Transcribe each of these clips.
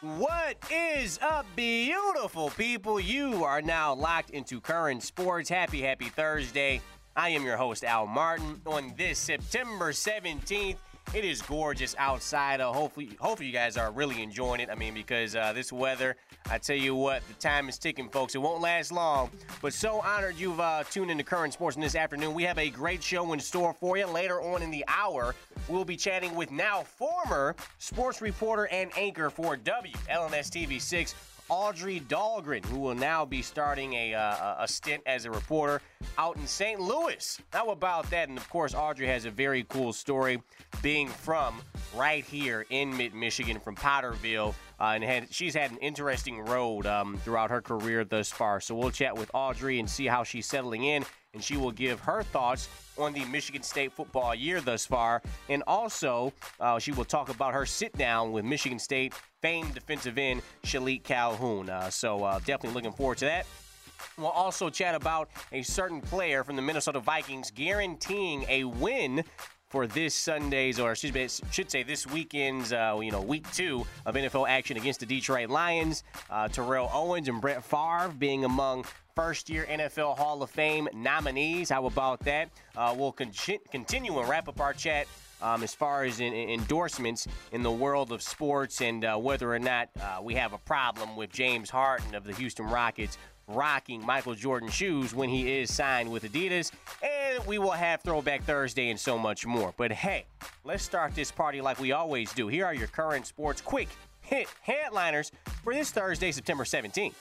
What is up, beautiful people? You are now locked into Current Sports. Happy Thursday. I am your host, Al Martin. On this September 17th, it is gorgeous outside. Hopefully you guys are really enjoying it. Because this weather, I tell you what, the time is ticking, folks. It won't last long. But so honored you've tuned into Current Sports this afternoon. We have a great show in store for you. Later on in the hour, we'll be chatting with now former sports reporter and anchor for WLNS TV 6, Audrey Dahlgren, who will now be starting a stint as a reporter out in St. Louis. How about that? And, of course, Audrey has a very cool story being from right here in mid-Michigan from Potterville. And she's had an interesting road throughout her career thus far. So we'll chat with Audrey and see how she's settling in, and she will give her thoughts on the Michigan State football year thus far. And also, she will talk about her sit-down with Michigan State famed defensive end Shilique Calhoun. So definitely looking forward to that. We'll also chat about a certain player from the Minnesota Vikings guaranteeing a win for this Sunday's, or should say this weekend's, week 2 of NFL action against the Detroit Lions. Terrell Owens and Brett Favre being among first-year NFL Hall of Fame nominees. How about that? We'll continue and wrap up our chat as far as endorsements in the world of sports and whether or not we have a problem with James Harden of the Houston Rockets rocking Michael Jordan shoes when he is signed with Adidas. And we will have Throwback Thursday and so much more. But hey, let's start this party like we always do. Here are your Current Sports quick hit headliners for this Thursday, September 17th.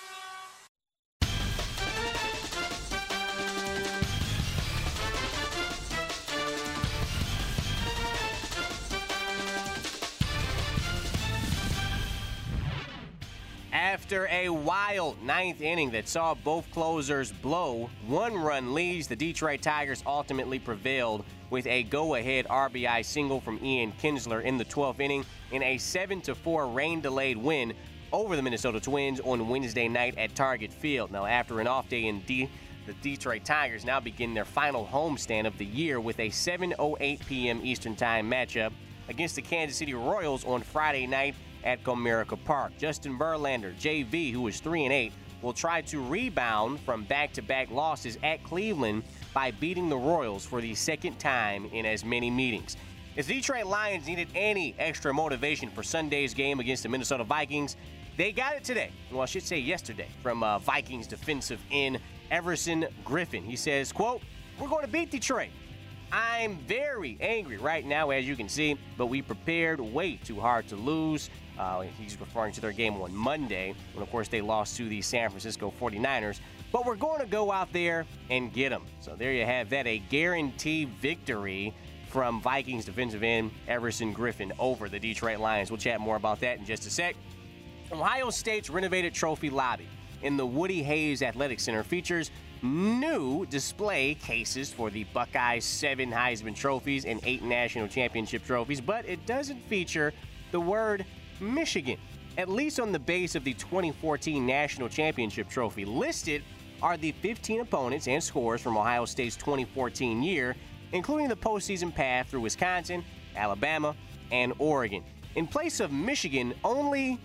After a wild ninth inning that saw both closers blow one-run leads, the Detroit Tigers ultimately prevailed with a go-ahead RBI single from Ian Kinsler in the 12th inning in a 7-4 rain-delayed win over the Minnesota Twins on Wednesday night at Target Field. Now, after an off day in the Detroit Tigers now begin their final homestand of the year with a 7:08 p.m. Eastern Time matchup against the Kansas City Royals on Friday night at Comerica Park. Justin Verlander, JV, who is 3-8, will try to rebound from back-to-back losses at Cleveland by beating the Royals for the second time in as many meetings. If the Detroit Lions needed any extra motivation for Sunday's game against the Minnesota Vikings, they got it today. Well, I should say yesterday, from Vikings defensive end Everson Griffin. He says, quote, "We're going to beat Detroit. I'm very angry right now, as you can see, but we prepared way too hard to lose." He's referring to their game on Monday, when, of course, they lost to the San Francisco 49ers. But we're going to go out there and get them. So there you have that, a guaranteed victory from Vikings defensive end Everson Griffin over the Detroit Lions. We'll chat more about that in just a sec. Ohio State's renovated trophy lobby in the Woody Hayes Athletic Center features new display cases for the Buckeyes' 7 Heisman trophies and 8 national championship trophies, but it doesn't feature the word Michigan, at least on the base of the 2014 national championship trophy. Listed are the 15 opponents and scores from Ohio State's 2014 year, including the postseason path through Wisconsin, Alabama, and Oregon. In place of Michigan, only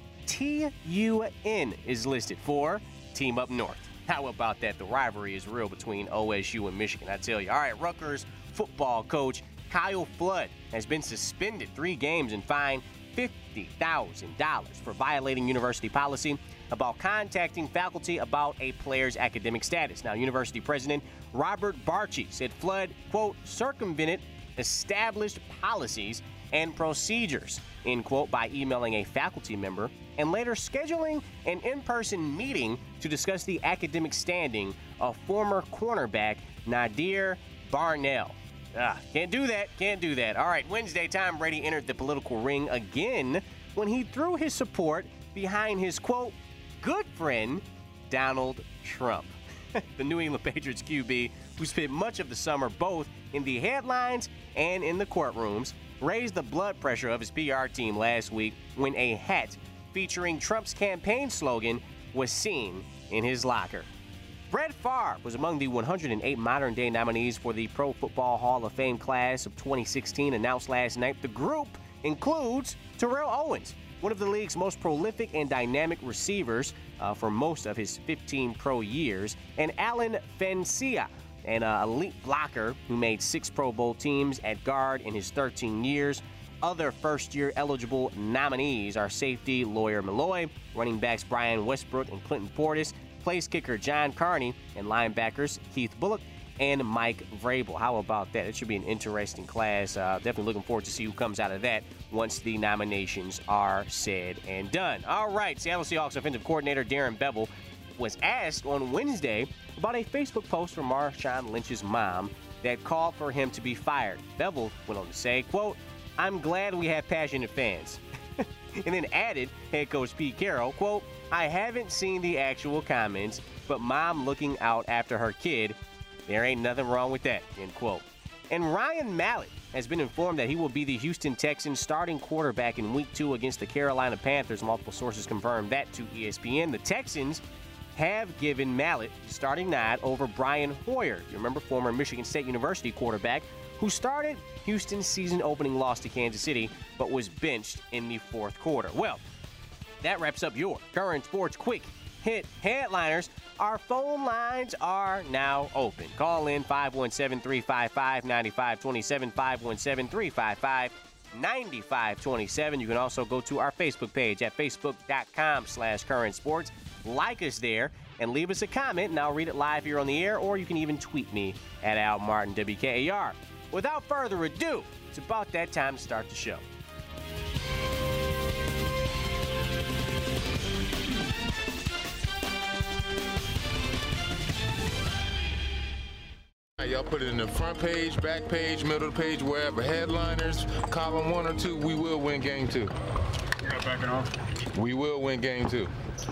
TUN is listed for Team Up North. How about that? The rivalry is real between OSU and Michigan, I tell you. All right, Rutgers football coach Kyle Flood has been suspended 3 games and fined $50,000 for violating university policy about contacting faculty about a player's academic status. Now, university president Robert Barchi said Flood, quote, circumvented established policies and procedures, end quote, by emailing a faculty member and later scheduling an in-person meeting to discuss the academic standing of former cornerback Nadir Barnell. Can't do that. All right, Wednesday, Tom Brady entered the political ring again when he threw his support behind his, quote, good friend, Donald Trump. The New England Patriots QB, who spent much of the summer both in the headlines and in the courtrooms, raised the blood pressure of his PR team last week when a hat featuring Trump's campaign slogan was seen in his locker. Brett Favre was among the 108 modern-day nominees for the Pro Football Hall of Fame class of 2016, announced last night. The group includes Terrell Owens, one of the league's most prolific and dynamic receivers for most of his 15 pro years, and Alan Faneca, an elite blocker who made 6 Pro Bowl teams at guard in his 13 years. Other first-year eligible nominees are safety Lawyer Milloy, running backs Brian Westbrook and Clinton Portis, place kicker John Carney, and linebackers Keith Bullock and Mike Vrabel. How about that? It should be an interesting class. Definitely looking forward to see who comes out of that once the nominations are said and done. All right, Seattle Seahawks offensive coordinator Darren Bevell was asked on Wednesday about a Facebook post from Marshawn Lynch's mom that called for him to be fired. Bevell went on to say, quote, "I'm glad we have passionate fans." And then added, head coach Pete Carroll, quote, "I haven't seen the actual comments, but mom looking out after her kid, there ain't nothing wrong with that," end quote. And Ryan Mallett has been informed that he will be the Houston Texans starting quarterback in Week 2 against the Carolina Panthers. Multiple sources confirmed that to ESPN. The Texans have given Mallett starting nod over Brian Hoyer, you remember, former Michigan State University quarterback, who started Houston's season-opening loss to Kansas City, but was benched in the fourth quarter. Well, that wraps up your current sports quick hit headliners. Our phone lines are now open. Call in 517-355-9527, 517-355-9527. You can also go to our Facebook page at facebook.com/currentsports. Like us there and leave us a comment, and I'll read it live here on the air, or you can even tweet me at Al Martin WKAR. Without further ado, it's about that time to start the show. Y'all put it in the front page, back page, middle of the page, wherever. Headliners, column 1 or 2, we will win game 2. You got backing off? We will win game 2.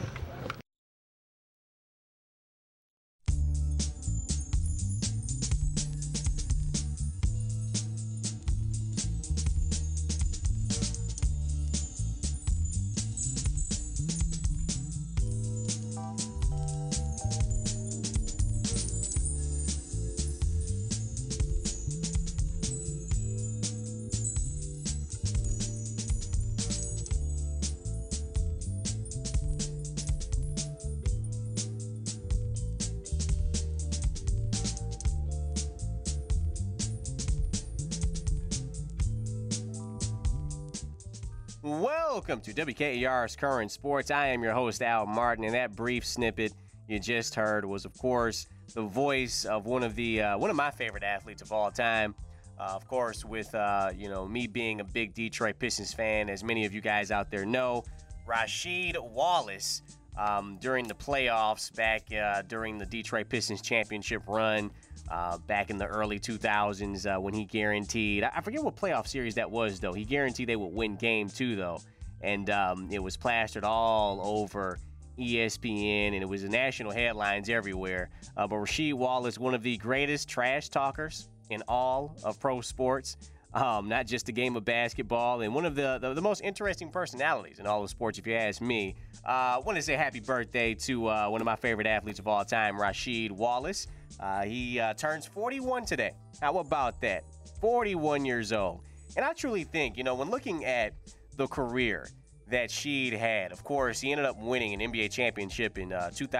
Welcome to WKAR's Current Sports. I am your host, Al Martin, and that brief snippet you just heard was, of course, the voice of one of my favorite athletes of all time. Of course, with me being a big Detroit Pistons fan, as many of you guys out there know, Rasheed Wallace during the playoffs back during the Detroit Pistons championship run. Back in the early 2000s when he guaranteed, I forget what playoff series that was, though. He guaranteed they would win game 2, though. And it was plastered all over ESPN, and it was in national headlines everywhere. But Rasheed Wallace, one of the greatest trash talkers in all of pro sports, not just the game of basketball, and one of the most interesting personalities in all of sports, if you ask me. I want to say happy birthday to one of my favorite athletes of all time, Rasheed Wallace. He turns 41 today. How about that? 41 years old. And I truly think, when looking at the career that Sheed had, of course, he ended up winning an NBA championship in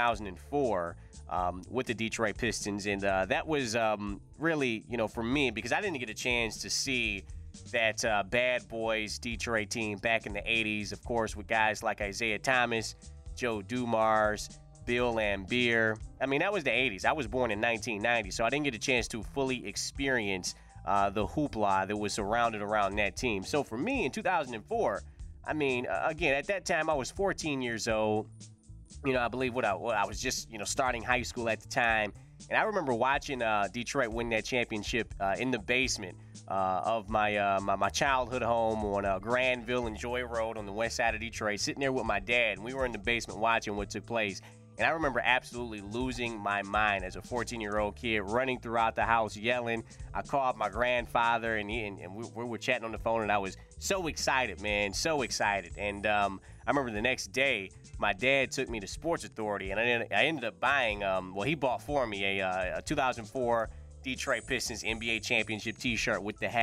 2004 with the Detroit Pistons. And that was really, for me, because I didn't get a chance to see that Bad Boys Detroit team back in the 80s, of course, with guys like Isaiah Thomas, Joe Dumars, Bill Laimbeer. I mean, that was the 80s. I was born in 1990, so I didn't get a chance to fully experience the hoopla that was surrounded around that team. So for me, in 2004, I mean, again, at that time, I was 14 years old. I believe I was just, starting high school at the time. And I remember watching Detroit win that championship in the basement of my childhood home on Granville and Joy Road on the west side of Detroit, sitting there with my dad. And we were in the basement watching what took place. And I remember absolutely losing my mind as a 14-year-old kid, running throughout the house, yelling. I called my grandfather, and we were chatting on the phone, and I was so excited, man, so excited. And I remember the next day, my dad took me to Sports Authority, and I ended up buying, he bought for me a 2004 Detroit Pistons NBA championship T-shirt with the hat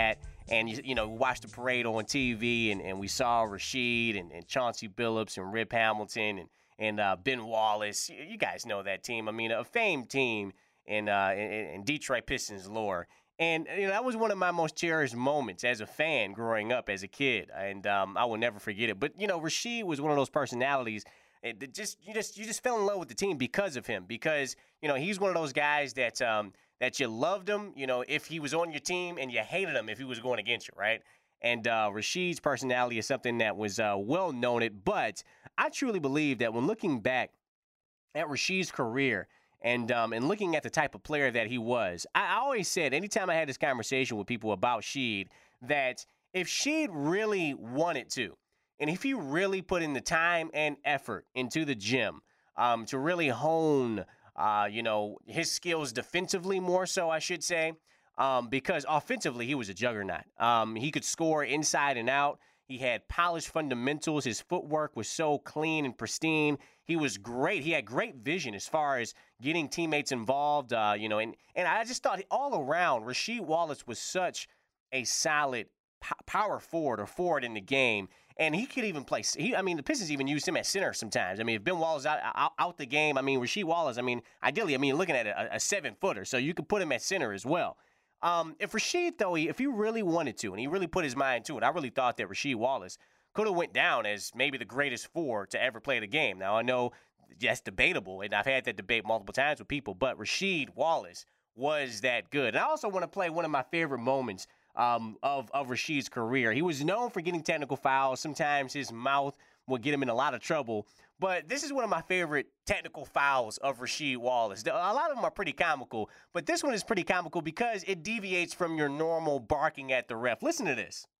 And, you know, we watched the parade on TV, and we saw Rasheed and Chauncey Billups and Rip Hamilton and Ben Wallace. You guys know that team. I mean, a famed team in Detroit Pistons lore. And, you know, that was one of my most cherished moments as a fan growing up as a kid. And I will never forget it. But, you know, Rasheed was one of those personalities. You just fell in love with the team because of him. Because, you know, he's one of those guys that you loved him, you know, if he was on your team, and you hated him if he was going against you, right? And Rasheed's personality is something that was well known. But I truly believe that when looking back at Rasheed's career, and looking at the type of player that he was, I always said, anytime I had this conversation with people about Sheed, that if Sheed really wanted to, and if he really put in the time and effort into the gym to really hone, you know, his skills defensively more so, I should say, because offensively he was a juggernaut. He could score inside and out. He had polished fundamentals. His footwork was so clean and pristine. He was great. He had great vision as far as getting teammates involved, you know, and I just thought all around Rasheed Wallace was such a solid power forward or forward in the game. And he could even play. I mean, the Pistons even used him at center sometimes. I mean, if Ben Wallace out the game, I mean, Rasheed Wallace, I mean, ideally, I mean, looking at a 7-footer, so you could put him at center as well. If Rasheed, though, if he really wanted to, and he really put his mind to it, I really thought that Rasheed Wallace could have went down as maybe the greatest forward to ever play the game. Now, I know that's debatable, and I've had that debate multiple times with people, but Rasheed Wallace was that good. And I also want to play one of my favorite moments of Rasheed's career. He was known for getting technical fouls. Sometimes his mouth would get him in a lot of trouble. But this is one of my favorite technical fouls of Rasheed Wallace. A lot of them are pretty comical, but this one is pretty comical because it deviates from your normal barking at the ref. Listen to this.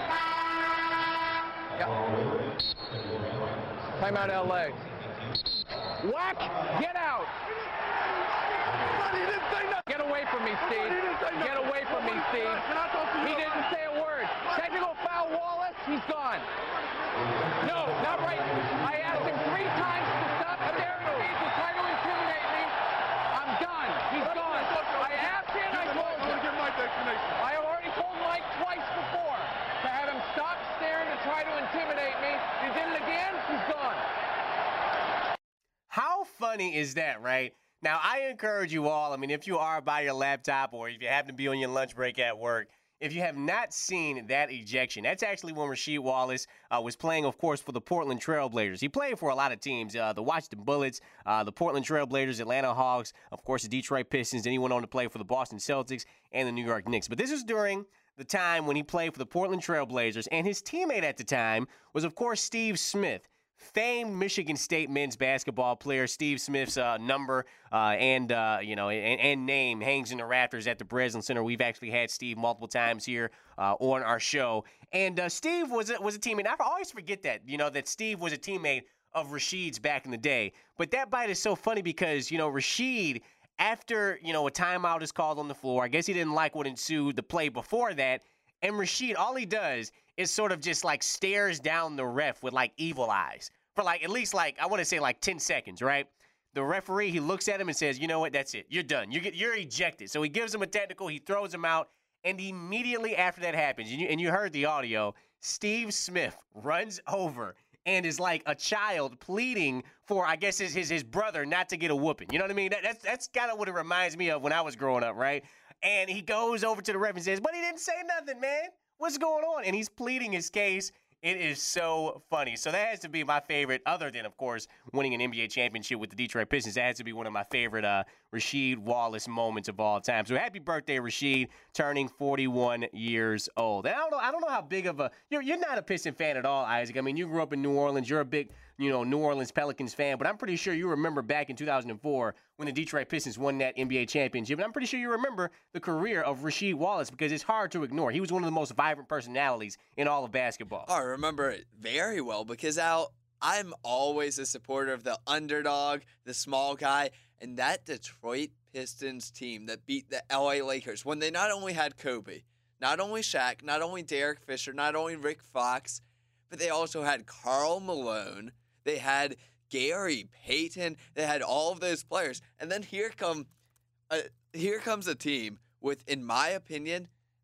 Timeout LA. Whack! Get out! Get away from me, Steve. Get away from me, Steve. He didn't say a word. Technical foul, Wallace. He's gone. No, not right. I asked him 3 times to stop staring at me to try to intimidate me. I'm done. He's gone. I asked him, I told him. I already told Mike twice before to have him stop staring to try to intimidate me. He did it again. He's gone. How funny is that, right? Now, I encourage you all, I mean, if you are by your laptop or if you happen to be on your lunch break at work, if you have not seen that ejection, that's actually when Rasheed Wallace was playing, of course, for the Portland Trail Blazers. He played for a lot of teams, the Washington Bullets, the Portland Trail Blazers, Atlanta Hawks, of course, the Detroit Pistons. Then he went on to play for the Boston Celtics and the New York Knicks. But this was during the time when he played for the Portland Trail Blazers, and his teammate at the time was, of course, Steve Smith. Famed Michigan State men's basketball player. Steve Smith's number and name hangs in the rafters at the Breslin Center. We've actually had Steve multiple times here on our show. And Steve was a teammate. I always forget that, that Steve was a teammate of Rasheed's back in the day. But that bite is so funny because, Rasheed, after, a timeout is called on the floor, I guess he didn't like what ensued the play before that. And Rasheed, all he does is sort of just stares down the ref with evil eyes for at least I want to say 10 seconds, right? The referee, he looks at him and says, you know what, that's it. You're done. You're ejected. So he gives him a technical. He throws him out. And immediately after that happens, and you heard the audio, Steve Smith runs over and is like a child pleading for, I guess, his brother not to get a whooping. You know what I mean? That's kind of what it reminds me of when I was growing up, right? And he goes over to the ref and says, but he didn't say nothing, man. What's going on? And he's pleading his case. It is so funny. So that has to be my favorite, other than, of course, winning an NBA championship with the Detroit Pistons. That has to be one of my favorite Rasheed Wallace moments of all time. So happy birthday, Rasheed, turning 41 years old. And I don't know how big of a you're not a Piston fan at all, Isaac. I mean, you grew up in New Orleans. You're a big New Orleans Pelicans fan, but I'm pretty sure you remember back in 2004 when the Detroit Pistons won that NBA championship. And I'm pretty sure you remember the career of Rasheed Wallace because it's hard to ignore. He was one of the most vibrant personalities in all of basketball. Oh, I remember it very well because, Al, I'm always a supporter of the underdog, the small guy, and that Detroit Pistons team that beat the LA Lakers when they not only had Kobe, not only Shaq, not only Derek Fisher, not only Rick Fox, but they also had Karl Malone. They had Gary Payton. They had all of those players. And then here comes a team with, in my opinion,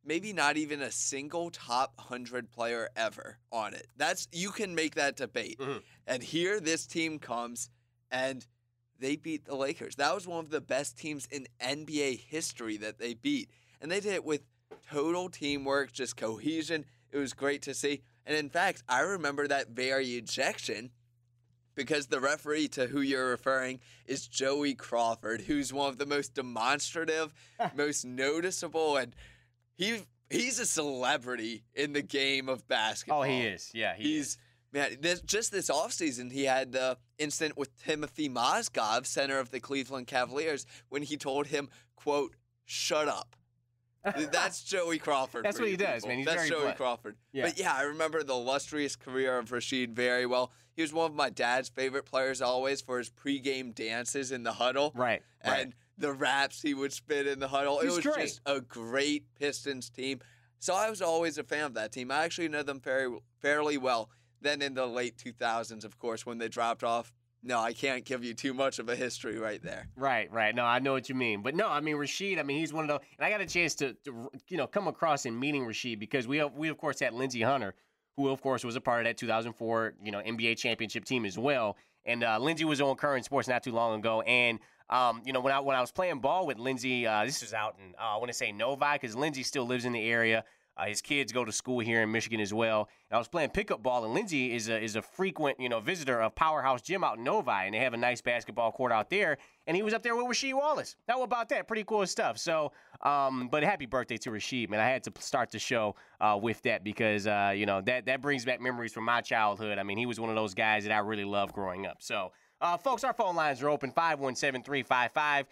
maybe not even a single top 100 player ever on it. You can make that debate. Mm-hmm. And here this team comes and they beat the Lakers. That was one of the best teams in NBA history that they beat. And they did it with total teamwork, just cohesion. It was great to see. And in fact, I remember that very ejection because the referee to who you're referring is Joey Crawford, who's one of the most demonstrative, most noticeable, and he's a celebrity in the game of basketball. Oh, he is. Yeah, he is. Man, this offseason, he had the incident with Timothy Mozgov, center of the Cleveland Cavaliers, when he told him, quote, "Shut up." That's Joey Crawford. That's what he does, man. That's Joey blunt. Crawford. Yeah. But yeah, I remember the illustrious career of Rasheed very well. He was one of my dad's favorite players always for his pregame dances in the huddle. Right. And the raps he would spit in the huddle. It was great. Just a great Pistons team. So I was always a fan of that team. I actually know them fairly well. Then in the late 2000s, of course, when they dropped off. No, I can't give you too much of a history right there. Right. No, I know what you mean. But no, I mean, Rasheed, he's one of those. And I got a chance to come across in meeting Rasheed because we of course, had Lindsey Hunter, who, of course, was a part of that 2004, NBA championship team as well. And Lindsey was on Current Sports not too long ago. And, when I was playing ball with Lindsey, this was out in, I want to say Novi, because Lindsey still lives in the area. His kids go to school here in Michigan as well. And I was playing pickup ball, and Lindsey is a frequent, visitor of Powerhouse Gym out in Novi, and they have a nice basketball court out there. And he was up there with Rasheed Wallace. How about that? Pretty cool stuff. So, but happy birthday to Rasheed, man. I had to start the show with that because, that brings back memories from my childhood. I mean, he was one of those guys that I really loved growing up. So, folks, our phone lines are open, 517-355-9527,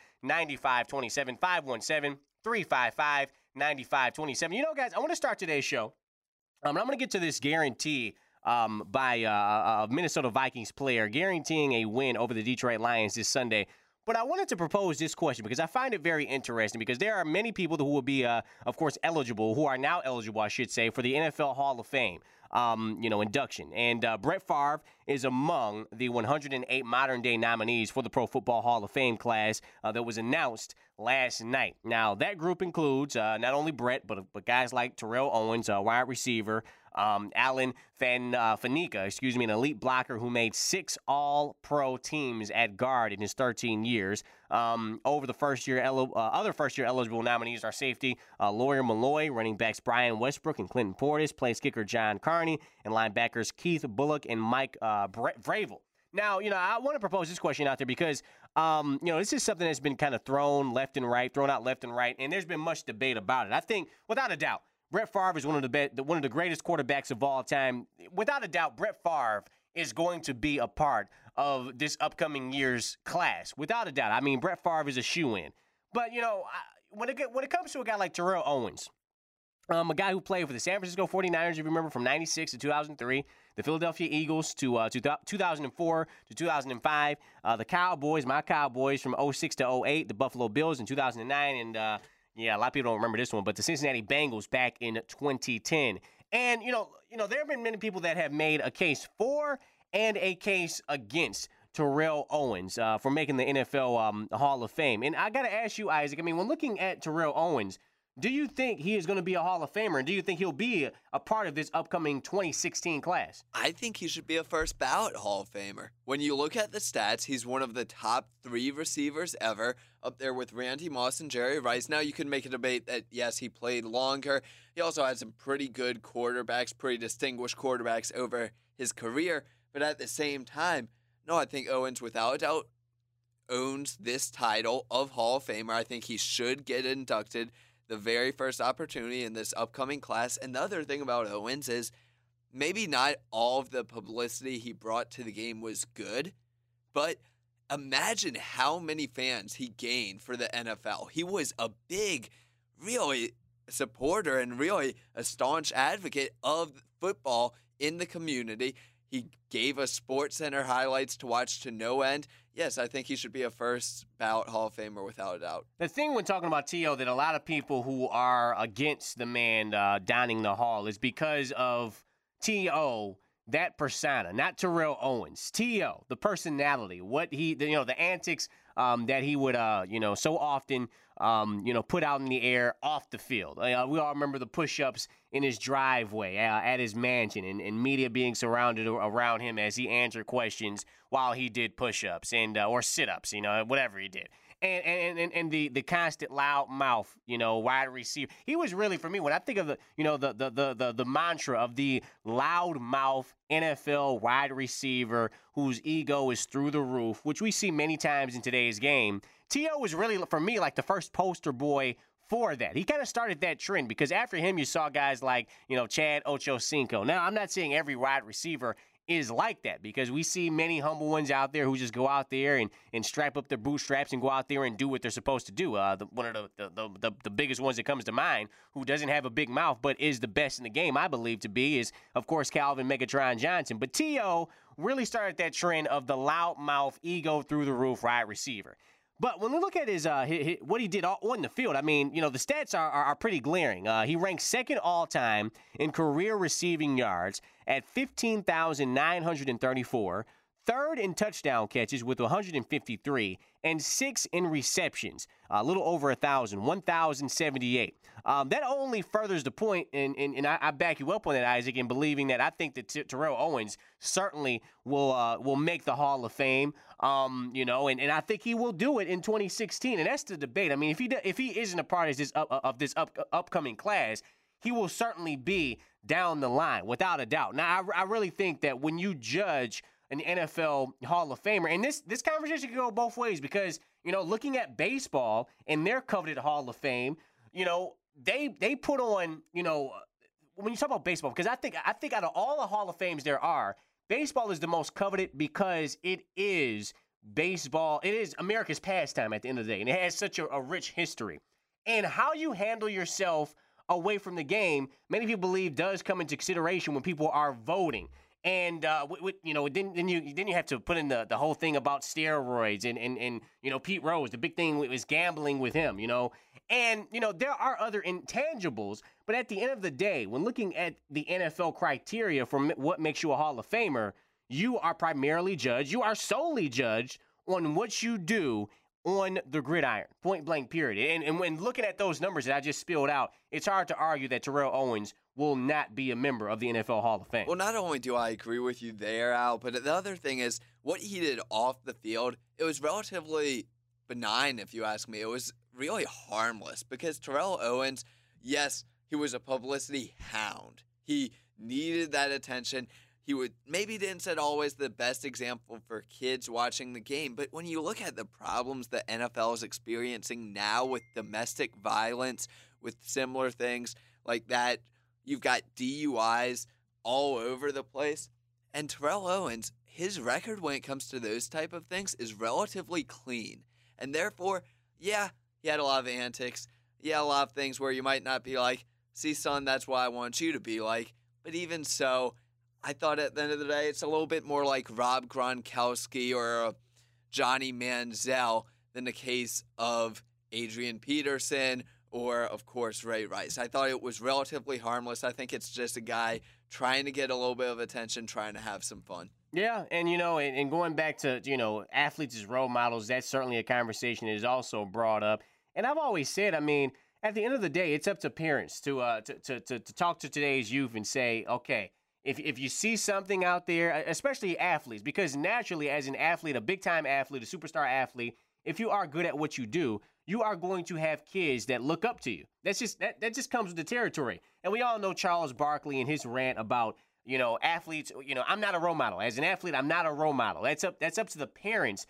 517-355-9527. 95-27. Guys, I want to start today's show. I'm going to get to this guarantee by a Minnesota Vikings player guaranteeing a win over the Detroit Lions this Sunday. But I wanted to propose this question because I find it very interesting because there are many people who will be, of course, who are now eligible, I should say, for the NFL Hall of Fame. Induction. And Brett Favre is among the 108 modern-day nominees for the Pro Football Hall of Fame class that was announced last night. Now, that group includes not only Brett, but guys like Terrell Owens, wide receiver, Alan Faneca, an elite blocker who made 6 All-Pro teams at guard in his 13 years. Over the other first-year eligible nominees are safety Lawyer Malloy, running backs Brian Westbrook and Clinton Portis, place kicker John Carney, and linebackers Keith Bullock and Mike Vrabel. Now, I want to propose this question out there because, this is something that's been kind of thrown out left and right, and there's been much debate about it. I think, without a doubt, Brett Favre is one of the greatest quarterbacks of all time. Without a doubt, Brett Favre is going to be a part of this upcoming year's class. Without a doubt. I mean, Brett Favre is a shoo-in. But, when it comes to a guy like Terrell Owens, a guy who played for the San Francisco 49ers, if you remember, from 96 to 2003, the Philadelphia Eagles to 2004 to 2005, the Cowboys, my Cowboys, from 06 to 08, the Buffalo Bills in 2009, and a lot of people don't remember this one, but the Cincinnati Bengals back in 2010. And, there have been many people that have made a case for and a case against Terrell Owens for making the NFL Hall of Fame. And I got to ask you, Isaac, when looking at Terrell Owens, do you think he is going to be a Hall of Famer? And do you think he'll be a part of this upcoming 2016 class? I think he should be a first ballot Hall of Famer. When you look at the stats, he's one of the top 3 receivers ever, up there with Randy Moss and Jerry Rice. Now you can make a debate that, yes, he played longer. He also had some pretty good quarterbacks, pretty distinguished quarterbacks over his career. But at the same time, no, I think Owens, without a doubt, owns this title of Hall of Famer. I think he should get inducted the very first opportunity in this upcoming class. And the other thing about Owens is maybe not all of the publicity he brought to the game was good, but imagine how many fans he gained for the NFL. He was a big, really supporter and really a staunch advocate of football in the community. He gave us SportsCenter highlights to watch to no end. Yes, I think he should be a first ballot Hall of Famer without a doubt. The thing when talking about T.O. that a lot of people who are against the man donning the Hall is because of T.O., that persona, not Terrell Owens. T.O., the personality, what he, the antics that he would, so often put out in the air off the field. We all remember the push-ups in his driveway at his mansion and media being surrounded around him as he answered questions while he did push-ups and or sit-ups, whatever he did. And the constant loud mouth, wide receiver. He was really, for me, when I think of the mantra of the loud mouth NFL wide receiver whose ego is through the roof, which we see many times in today's game, T.O. was really, for me, like the first poster boy for that. He kind of started that trend because after him, you saw guys like, Chad Ochocinco. Now, I'm not saying every wide receiver is like that because we see many humble ones out there who just go out there and strap up their bootstraps and go out there and do what they're supposed to do. One of the biggest ones that comes to mind who doesn't have a big mouth but is the best in the game, I believe to be, is, of course, Calvin Megatron Johnson. But T.O. really started that trend of the loud mouth, ego through the roof wide receiver. But when we look at his what he did on the field, I mean, the stats are pretty glaring. He ranked second all-time in career receiving yards at 15,934, third in touchdown catches with 153, and sixth in receptions, a little over 1,078. That only furthers the point, and I back you up on that, Isaac, in believing that I think that Terrell Owens certainly will make the Hall of Fame, and I think he will do it in 2016, and that's the debate. I mean, if he isn't a part of this upcoming class, he will certainly be down the line, without a doubt. Now, I really think that when you judge an NFL Hall of Famer, and this conversation can go both ways because, looking at baseball and their coveted Hall of Fame, they put on, when you talk about baseball, because I think out of all the Hall of Fames there are, baseball is the most coveted because it is baseball. It is America's pastime at the end of the day, and it has such a rich history. And how you handle yourself away from the game, many people believe does come into consideration when people are voting. And then you have to put in the whole thing about steroids and Pete Rose. The big thing was gambling with him, And there are other intangibles, but at the end of the day, when looking at the NFL criteria for what makes you a Hall of Famer, you are primarily judged. You are solely judged on what you do on the gridiron, point blank, period. And when looking at those numbers that I just spilled out, it's hard to argue that Terrell Owens will not be a member of the NFL Hall of Fame. Well, not only do I agree with you there, Al, but the other thing is what he did off the field, it was relatively benign, if you ask me. It was really harmless because Terrell Owens, yes, he was a publicity hound. He needed that attention. He didn't set always the best example for kids watching the game, but when you look at the problems the NFL is experiencing now with domestic violence, with similar things like that, you've got DUIs all over the place. And Terrell Owens, his record when it comes to those type of things is relatively clean. And therefore, yeah, he had a lot of antics. Yeah, a lot of things where you might not be like, see, son, that's what I want you to be like. But even so, I thought at the end of the day, it's a little bit more like Rob Gronkowski or Johnny Manziel than the case of Adrian Peterson or, of course, Ray Rice. I thought it was relatively harmless. I think it's just a guy trying to get a little bit of attention, trying to have some fun. Yeah, and, and going back to, athletes as role models, that's certainly a conversation that is also brought up. And I've always said, at the end of the day, it's up to parents to talk to today's youth and say, okay, if you see something out there, especially athletes, because naturally as an athlete, a big-time athlete, a superstar athlete, if you are good at what you do, you are going to have kids that look up to you. That just comes with the territory. And we all know Charles Barkley and his rant about, athletes, I'm not a role model. As an athlete, I'm not a role model. That's up to the parents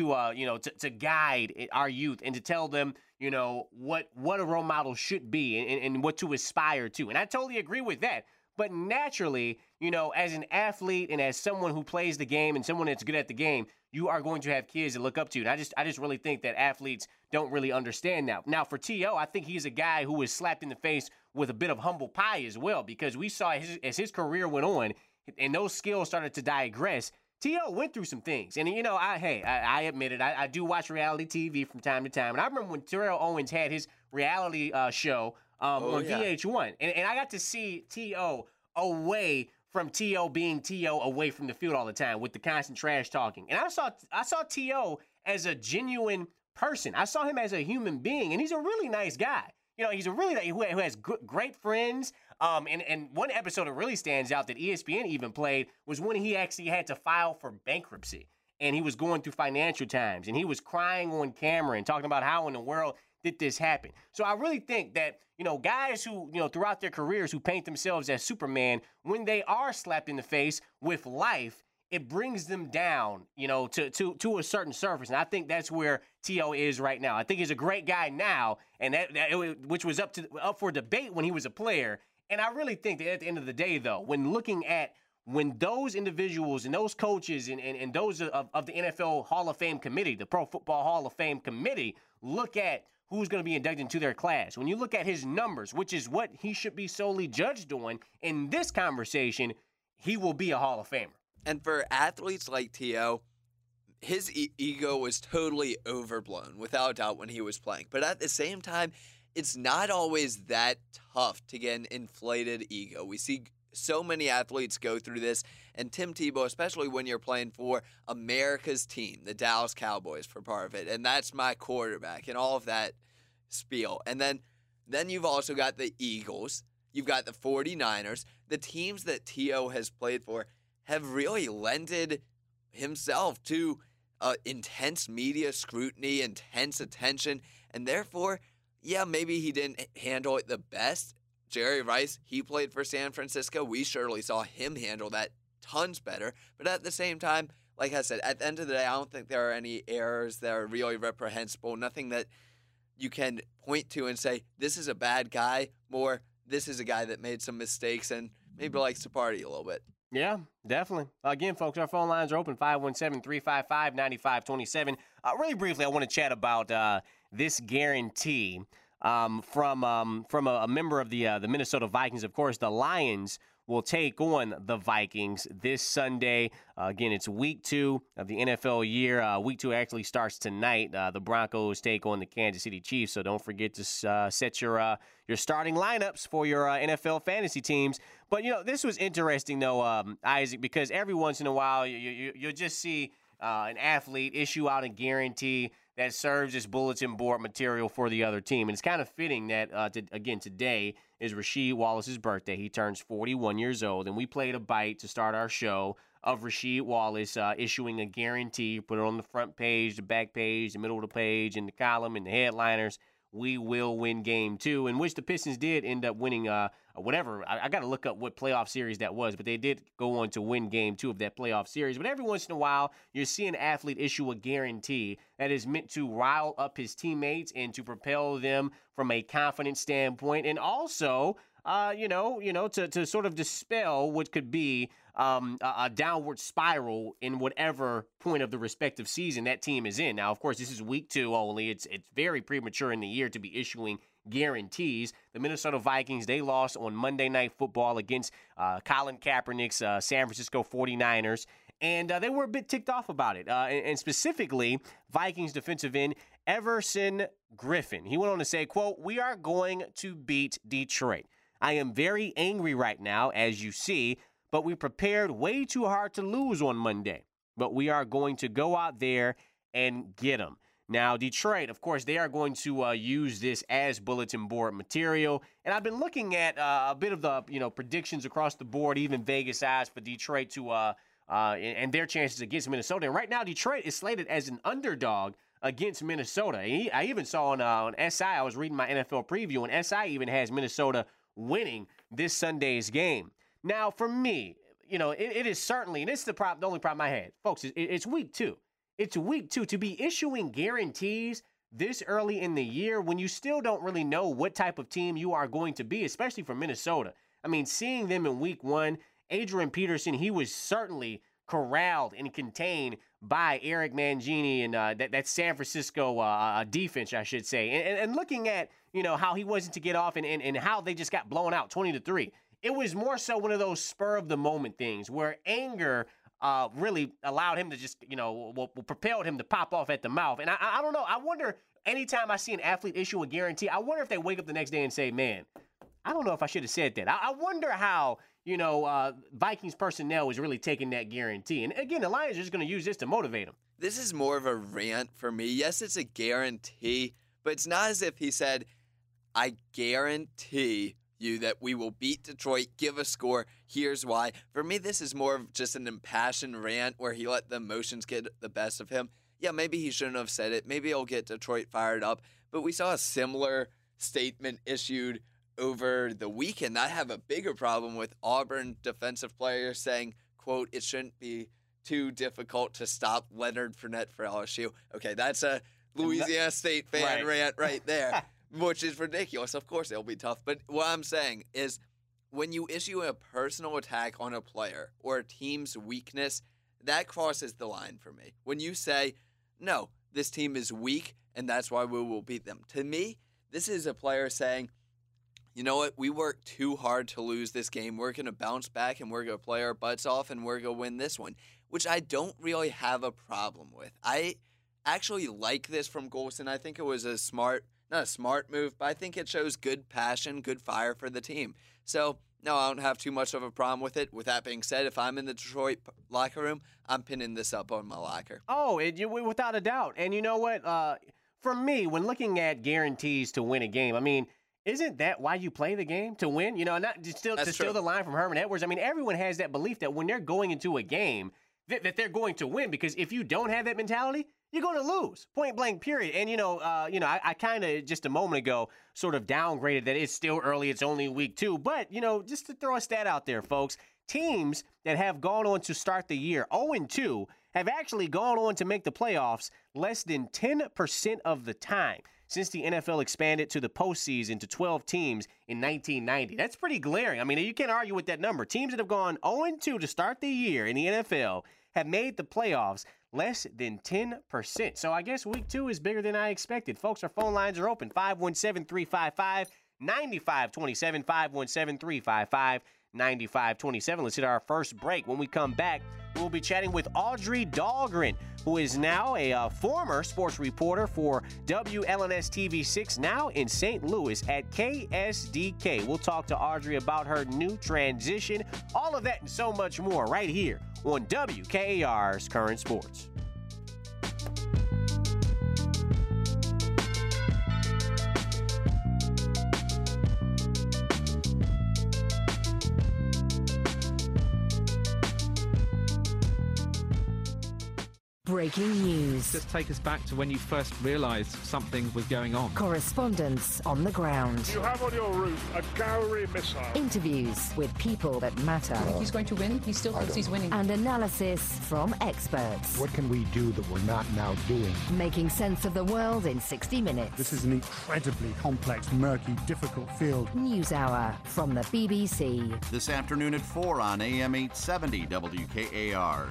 to guide our youth and to tell them, what a role model should be and what to aspire to. And I totally agree with that. But naturally, as an athlete and as someone who plays the game and someone that's good at the game, you are going to have kids that look up to you. And I just really think that athletes don't really understand that. Now, for T.O., I think he's a guy who was slapped in the face with a bit of humble pie as well, because we saw as his career went on and those skills started to digress, T.O. went through some things. And, I admit it. I do watch reality TV from time to time. And I remember when Terrell Owens had his reality show on VH1. And I got to see T.O. away from T.O. being T.O. away from the field all the time with the constant trash talking. And I saw T.O. as a genuine person. I saw him as a human being, and he's a really nice guy. He's a really who has great friends. And one episode that really stands out that ESPN even played was when he actually had to file for bankruptcy, and he was going through financial times, and he was crying on camera and talking about how in the world did this happen. So I really think that, guys who, throughout their careers who paint themselves as Superman, when they are slapped in the face with life, it brings them down, to a certain surface. And I think that's where T.O. is right now. I think he's a great guy now, and which was up for debate when he was a player. And I really think that at the end of the day, though, when those individuals and those coaches and those of the NFL Hall of Fame committee, the Pro Football Hall of Fame committee, look at who's going to be inducted into their class, when you look at his numbers, which is what he should be solely judged on in this conversation, he will be a Hall of Famer. And for athletes like T.O., his ego was totally overblown, without a doubt, when he was playing. But at the same time, it's not always that tough to get an inflated ego. We see so many athletes go through this, and Tim Tebow, especially when you're playing for America's team, the Dallas Cowboys, for part of it, and that's my quarterback, and all of that spiel. And then you've also got the Eagles, you've got the 49ers, the teams that T.O. has played for have really lended himself to intense media scrutiny, intense attention, and therefore, yeah, maybe he didn't handle it the best. Jerry Rice, he played for San Francisco. We surely saw him handle that tons better. But at the same time, like I said, at the end of the day, I don't think there are any errors that are really reprehensible. Nothing that you can point to and say, this is a bad guy, more this is a guy that made some mistakes and maybe likes to party a little bit. Yeah, definitely. Again, folks, our phone lines are open, 517-355-9527. Really briefly, I want to chat about this guarantee from a member of the Minnesota Vikings. Of course, the Lions will take on the Vikings this Sunday. Again, it's week 2 of the NFL year. Week 2 actually starts tonight. The Broncos take on the Kansas City Chiefs, so don't forget to set your starting lineups for your NFL fantasy teams. But, this was interesting, though, Isaac, because every once in a while you'll just see an athlete issue out a guarantee that serves as bulletin board material for the other team. And it's kind of fitting that, today is Rasheed Wallace's birthday. He turns 41 years old, and we played a bite to start our show of Rasheed Wallace issuing a guarantee, put it on the front page, the back page, the middle of the page, in the column, in the headliners. We will win game 2, in which the Pistons did end up winning whatever. I got to look up what playoff series that was, but they did go on to win game 2 of that playoff series. But every once in a while, you're seeing an athlete issue a guarantee that is meant to rile up his teammates and to propel them from a confidence standpoint, and also, to sort of dispel what could be a downward spiral in whatever point of the respective season that team is in. Now, of course, this is week 2 only. It's very premature in the year to be issuing guarantees. The Minnesota Vikings, they lost on Monday Night Football against Colin Kaepernick's San Francisco 49ers, and they were a bit ticked off about it. And specifically, Vikings defensive end Everson Griffin. He went on to say, quote, "We are going to beat Detroit. I am very angry right now, as you see, but we prepared way too hard to lose on Monday. But we are going to go out there and get them." Now, Detroit, of course, they are going to use this as bulletin board material. And I've been looking at a bit of the predictions across the board, even Vegas odds for Detroit to and their chances against Minnesota. And right now, Detroit is slated as an underdog against Minnesota. I even saw on SI, I was reading my NFL preview, and SI even has Minnesota winning this Sunday's game. Now, for me, it is certainly, and this is the only problem I had, folks, it's week 2. It's week 2. To be issuing guarantees this early in the year when you still don't really know what type of team you are going to be, especially for Minnesota. I mean, seeing them in week 1, Adrian Peterson, he was certainly corralled and contained by Eric Mangini and that San Francisco defense, I should say. And looking at, how he wasn't to get off and how they just got blown out 20-3. It was more so one of those spur of the moment things where anger really allowed him to just, propelled him to pop off at the mouth. And I don't know. I wonder, anytime I see an athlete issue a guarantee, I wonder if they wake up the next day and say, man, I don't know if I should have said that. I wonder how, Vikings personnel is really taking that guarantee. And again, the Lions are just going to use this to motivate them. This is more of a rant for me. Yes, it's a guarantee, but it's not as if he said, I guarantee you that we will beat Detroit, give a score, here's why. For me, this is more of just an impassioned rant where he let the emotions get the best of him. Yeah, maybe he shouldn't have said it. Maybe it'll get Detroit fired up. But we saw a similar statement issued over the weekend. I have a bigger problem with Auburn defensive players saying, quote, it shouldn't be too difficult to stop Leonard Fournette for LSU. Okay, that's a Louisiana State fan rant right there, which is ridiculous. Of course it'll be tough. But what I'm saying is when you issue a personal attack on a player or a team's weakness, that crosses the line for me. When you say, no, this team is weak and that's why we will beat them. To me, this is a player saying, you know what, we worked too hard to lose this game. We're going to bounce back and we're going to play our butts off and we're going to win this one, which I don't really have a problem with. I actually like this from Golson. I think it was not a smart move, but I think it shows good passion, good fire for the team. So, no, I don't have too much of a problem with it. With that being said, if I'm in the Detroit locker room, I'm pinning this up on my locker. Oh, without a doubt. And you know what? For me, when looking at guarantees to win a game, I mean, isn't that why you play the game? To win? Not to steal the line from Herman Edwards. I mean, everyone has that belief that when they're going into a game, that they're going to win. Because if you don't have that mentality, you're going to lose. Point blank, period. And, I kind of just a moment ago sort of downgraded that it's still early. It's only week 2. But, just to throw a stat out there, folks, teams that have gone on to start the year 0-2 have actually gone on to make the playoffs less than 10% of the time since the NFL expanded to the postseason to 12 teams in 1990. That's pretty glaring. I mean, you can't argue with that number. Teams that have gone 0-2 to start the year in the NFL have made the playoffs less than 10%. So I guess week 2 is bigger than I expected. Folks, our phone lines are open. 517-355-9527, 517-355-9527. Let's hit our first break. When we come back, we'll be chatting with Audrey Dahlgren, who is now a former sports reporter for WLNS TV6, now in St. Louis at KSDK. We'll talk to Audrey about her new transition, all of that and so much more right here on WKAR's Current Sports. Breaking news. Just take us back to when you first realised something was going on. Correspondence on the ground. You have on your route a Gowrie missile. Interviews with people that matter. He's going to win. He still thinks he's winning. And analysis from experts. What can we do that we're not now doing? Making sense of the world in 60 minutes. This is an incredibly complex, murky, difficult field. News Hour from the BBC. This afternoon at 4 on AM 870 WKAR.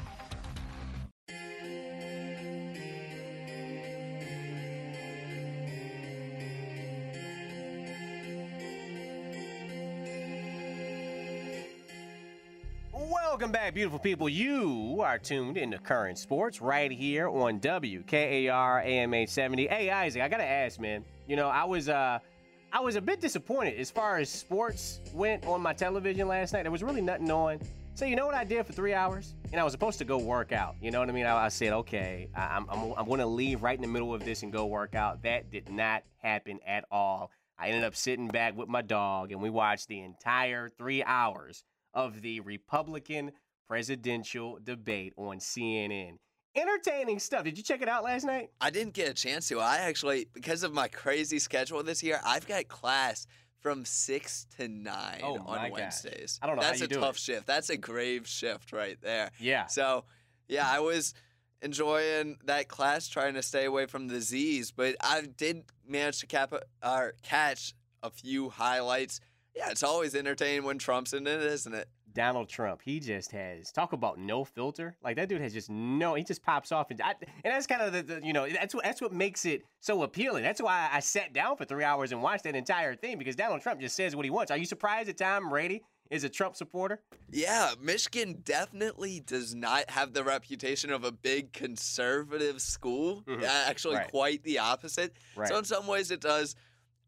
Welcome back, beautiful people. You are tuned into Current Sports right here on WKAR AM 870. Hey, Isaac, I got to ask, man. I was a bit disappointed as far as sports went on my television last night. There was really nothing on. So you know what I did for 3 hours? And I was supposed to go work out. You know what I mean? I said, okay, I'm going to leave right in the middle of this and go work out. That did not happen at all. I ended up sitting back with my dog, and we watched the entire 3 hours of the Republican presidential debate on CNN. Entertaining stuff. Did you check it out last night? I didn't get a chance to. I actually, because of my crazy schedule this year, I've got class from 6 to 9 on Wednesdays. I don't know That's how you do it. That's a tough shift. That's a grave shift right there. Yeah. So, yeah, I was enjoying that class, trying to stay away from the Z's, but I did manage to catch a few highlights. Yeah, it's always entertaining when Trump's in it, isn't it? Donald Trump, he just has, talk about no filter. Like, that dude has just he just pops off. And that's kind of that's what makes it so appealing. That's why I sat down for 3 hours and watched that entire thing, because Donald Trump just says what he wants. Are you surprised that Tom Brady is a Trump supporter? Yeah, Michigan definitely does not have the reputation of a big conservative school. Mm-hmm. Actually, quite the opposite. Right. So in some ways it does.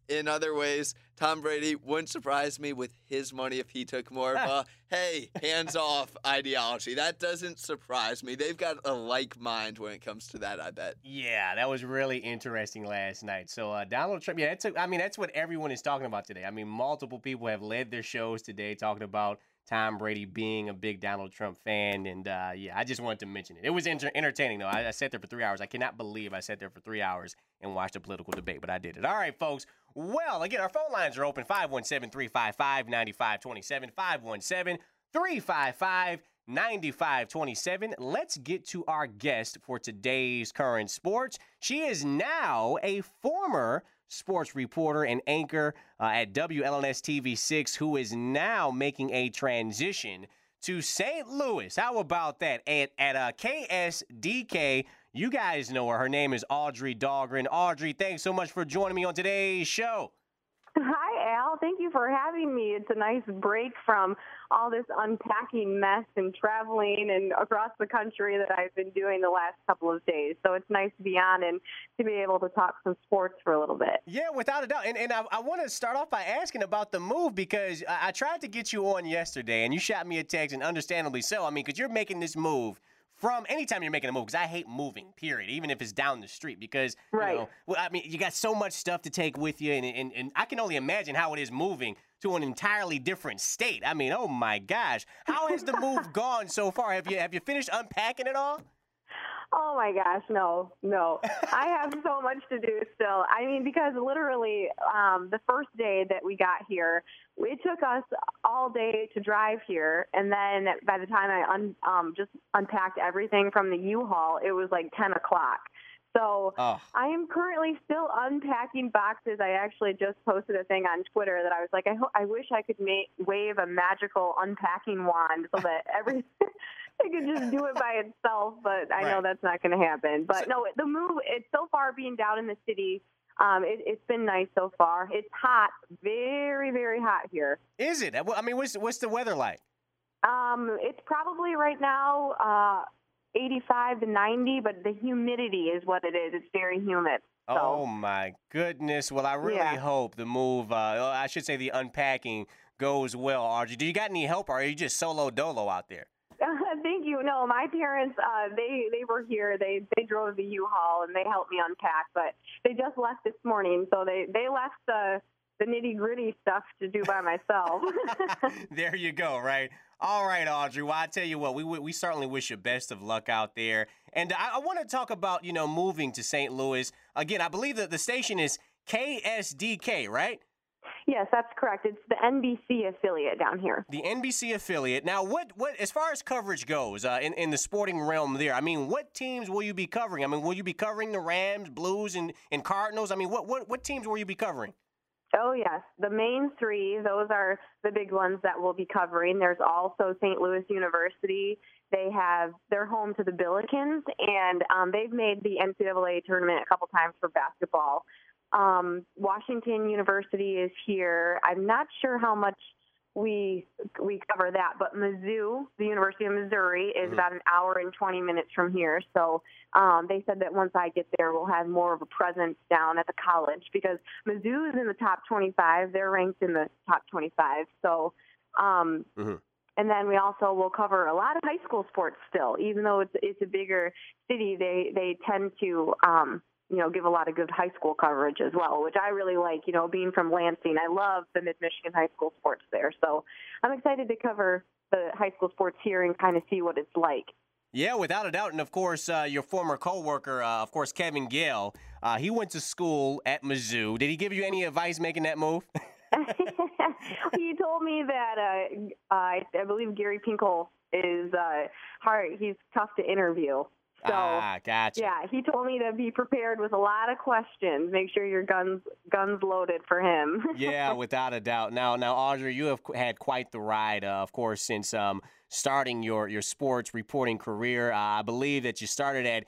in other ways, Tom Brady wouldn't surprise me with his money if he took more of a, hey, hands-off ideology. That doesn't surprise me. They've got a like mind when it comes to that, I bet. Yeah, that was really interesting last night. So Donald Trump, yeah, that's what everyone is talking about today. I mean, multiple people have led their shows today talking about Tom Brady being a big Donald Trump fan. And, yeah, I just wanted to mention it. It was entertaining, though. I sat there for 3 hours. I cannot believe I sat there for 3 hours and watched a political debate, but I did it. All right, folks. Well, again, our phone lines are open, 517-355-9527, 517-355-9527. Let's get to our guest for today's Current Sports. She is now a former sports reporter and anchor at WLNS TV6, who is now making a transition to St. Louis. How about that? At KSDK, you guys know her. Her name is Audrey Dahlgren. Audrey, thanks so much for joining me on today's show. Hi, Al. Thank you for having me. It's a nice break from all this unpacking mess and traveling and across the country that I've been doing the last couple of days. So it's nice to be on and to be able to talk some sports for a little bit. Yeah, without a doubt. And I want to start off by asking about the move, because I tried to get you on yesterday and you shot me a text, and understandably so. I mean, because you're making this move from anytime you're making a move, because I hate moving, period, even if it's down the street, because, right. You know, well, I mean, you got so much stuff to take with you, and I can only imagine how it is moving to an entirely different state. I mean, oh my gosh. How has the move gone so far? Have you finished unpacking it all? Oh my gosh, no. I have so much to do still. I mean, because literally the first day that we got here, it took us all day to drive here, and then by the time I just unpacked everything from the U-Haul, it was like 10 o'clock. So I am currently still unpacking boxes. I actually just posted a thing on Twitter that I was like, I wish I could wave a magical unpacking wand so that everything it could just do it by itself. But I know that's not going to happen. But no, the move, it's so far being down in the city. It's been nice so far. It's hot, very, very hot here. Is it? I mean, what's the weather like? It's probably right now 85 to 90, but the humidity is what it is. It's very humid. So. Oh, my goodness. Well, I really hope the move, I should say the unpacking, goes well, Audrey. Do you got any help, or are you just solo dolo out there? Thank you. No, my parents, they were here. They drove the U-Haul, and they helped me unpack, but they just left this morning, so they left the nitty-gritty stuff to do by myself. There you go, right? All right, Audrey. Well, I tell you what, we certainly wish you best of luck out there. And I want to talk about, moving to St. Louis. Again, I believe that the station is KSDK, right? Yes, that's correct. It's the NBC affiliate down here. The NBC affiliate. Now, what as far as coverage goes in the sporting realm there, I mean, what teams will you be covering? I mean, will you be covering the Rams, Blues, and Cardinals? I mean, what teams will you be covering? Oh, yes. The main three, those are the big ones that we'll be covering. There's also St. Louis University. They're home to the Billikens, and they've made the NCAA tournament a couple times for basketball. Washington University is here. I'm not sure how much we cover that, but Mizzou, the University of Missouri, is about an hour and 20 minutes from here. So they said that once I get there, we'll have more of a presence down at the college, because Mizzou is in the top 25. They're ranked in the top 25. So, and then we also will cover a lot of high school sports still, even though it's a bigger city. They tend to give a lot of good high school coverage as well, which I really like, being from Lansing. I love the Mid-Michigan high school sports there. So I'm excited to cover the high school sports here and kind of see what it's like. Yeah, without a doubt. And, of course, your former coworker, of course, Kevin Gale, he went to school at Mizzou. Did he give you any advice making that move? He told me that I believe Gary Pinkel is hard. He's tough to interview. So, gotcha. Yeah, he told me to be prepared with a lot of questions. Make sure your guns loaded for him. Yeah, without a doubt. Now, Audrey, you have had quite the ride, of course, since starting your sports reporting career. I believe that you started at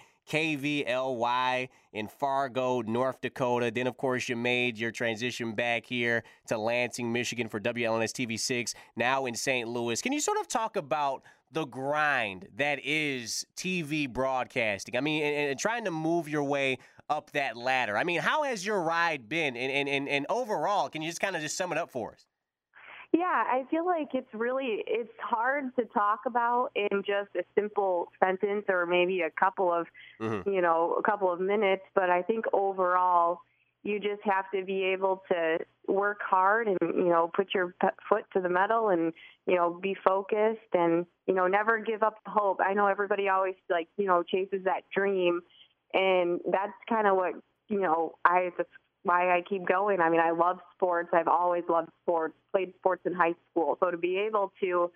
KVLY in Fargo, North Dakota. Then, of course, you made your transition back here to Lansing, Michigan for WLNS TV6, now in St. Louis. Can you sort of talk about the grind that is TV broadcasting? I mean, and trying to move your way up that ladder. I mean, how has your ride been? And overall, can you just kind of just sum it up for us? Yeah, I feel like it's hard to talk about in just a simple sentence or maybe a couple of, a couple of minutes. But I think overall, you just have to be able to work hard and, put your foot to the metal and, be focused and, never give up hope. I know everybody always chases that dream. And that's kind of what, that's why I keep going. I mean, I love sports. I've always loved sports, played sports in high school. So to be able to,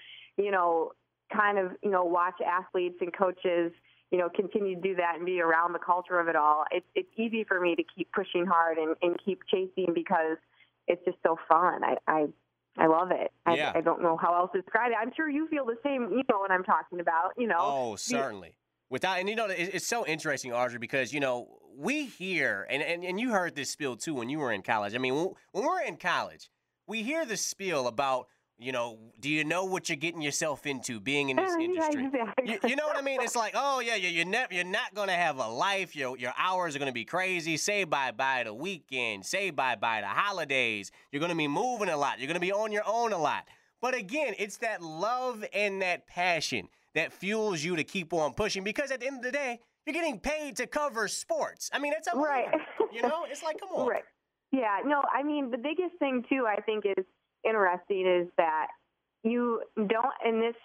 watch athletes and coaches, continue to do that and be around the culture of it all, it's easy for me to keep pushing hard and keep chasing because it's just so fun. I love it. Yeah. I don't know how else to describe it. I'm sure you feel the same, what I'm talking about, Oh, certainly. It's so interesting, Audrey, because, we hear, and you heard this spiel, too, when you were in college. I mean, when we're in college, we hear the spiel about, do you know what you're getting yourself into being in this industry? Exactly. You know what I mean? It's like, oh, yeah, you're not going to have a life. Your hours are going to be crazy. Say bye-bye to weekends. Say bye-bye to holidays. You're going to be moving a lot. You're going to be on your own a lot. But again, it's that love and that passion that fuels you to keep on pushing because at the end of the day, you're getting paid to cover sports. I mean, that's a right. It's like, come on. Right. Yeah. No, I mean, the biggest thing too, I think is interesting is that you don't in this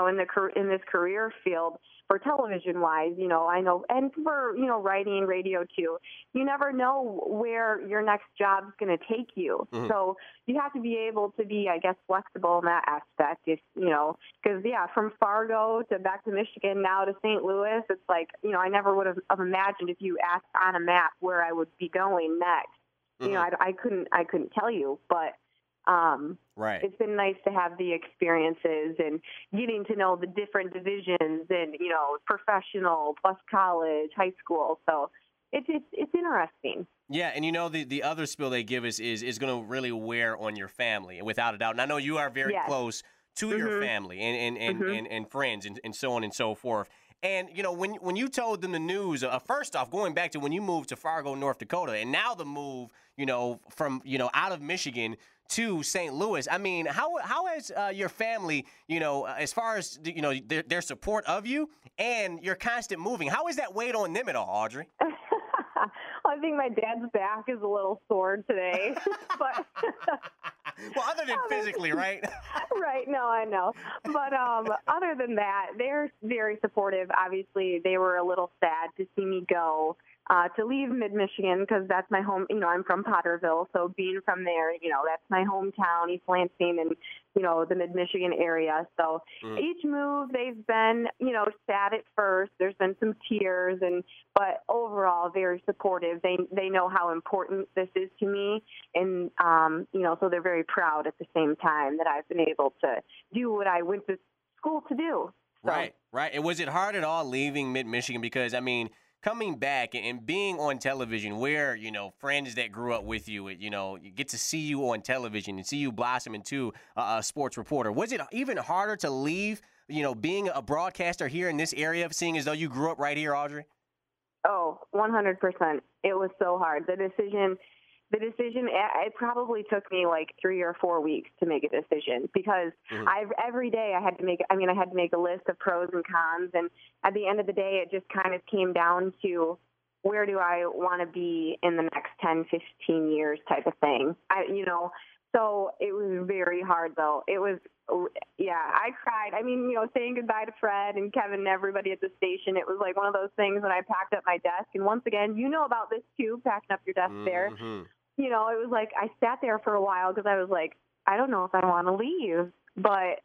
career field for television wise, I know, and for, writing, radio too, you never know where your next job's going to take you. Mm-hmm. So you have to be able to be, I guess, flexible in that aspect. If, because from Fargo to back to Michigan, now to St. Louis, it's like, I never would have imagined if you asked on a map where I would be going next. Mm-hmm. I couldn't tell you, but right. It's been nice to have the experiences and getting to know the different divisions and, professional plus college, high school. So it's interesting. Yeah, and the other spiel they give us is going to really wear on your family, without a doubt. And I know you are very close to mm-hmm. your family and mm-hmm. and friends and so on and so forth. And, when you told them the news, first off, going back to when you moved to Fargo, North Dakota, and now the move, from, out of Michigan to St. Louis. I mean, how has your family, as far as, their support of you and your constant moving, how is that weighed on them at all, Audrey? I think my dad's back is a little sore today. But well, other than physically, right? Right. No, I know. But other than that, they're very supportive. Obviously, they were a little sad to see me go. To leave mid-Michigan because that's my home, I'm from Potterville, so being from there, that's my hometown, East Lansing and, the mid-Michigan area. So each move they've been, sad at first. There's been some tears, but overall very supportive. They know how important this is to me, and, so they're very proud at the same time that I've been able to do what I went to school to do. So. Right. And was it hard at all leaving mid-Michigan? Because, I mean, coming back and being on television where, friends that grew up with you, you get to see you on television and see you blossom into a sports reporter. Was it even harder to leave, being a broadcaster here in this area, seeing as though you grew up right here, Audrey? Oh, 100%. It was so hard. The decision, it probably took me like 3 or 4 weeks to make a decision because every day I had to make a list of pros and cons. And at the end of the day, it just kind of came down to where do I want to be in the next 10, 15 years type of thing. So it was very hard though. It was, I cried. I mean, saying goodbye to Fred and Kevin and everybody at the station, it was like one of those things when I packed up my desk. And once again, about this too, packing up your desk there. It was like I sat there for a while because I was like, I don't know if I want to leave. But,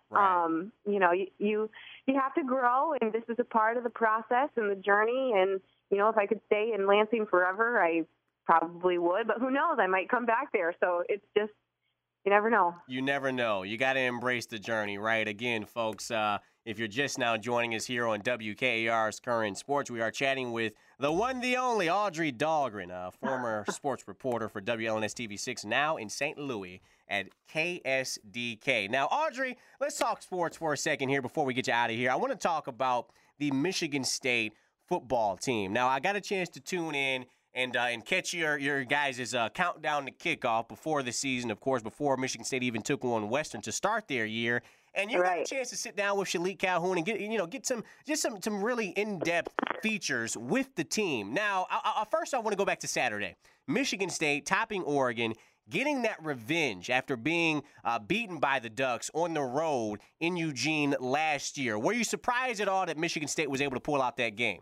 you have to grow, and this is a part of the process and the journey. And, if I could stay in Lansing forever, I probably would. But who knows? I might come back there. So it's just, you never know. You never know. You got to embrace the journey, right? Again, folks, if you're just now joining us here on WKAR's Current Sports, we are chatting with the one, the only Audrey Dahlgren, a former sports reporter for WLNS TV6, now in St. Louis at KSDK. Now, Audrey, let's talk sports for a second here before we get you out of here. I want to talk about the Michigan State football team. Now, I got a chance to tune in and catch your guys' countdown to kickoff before the season, of course, before Michigan State even took on Western to start their year. And you got a chance to sit down with Shilique Calhoun and get some really in-depth features with the team. Now, first I want to go back to Saturday. Michigan State topping Oregon, getting that revenge after being beaten by the Ducks on the road in Eugene last year. Were you surprised at all that Michigan State was able to pull out that game?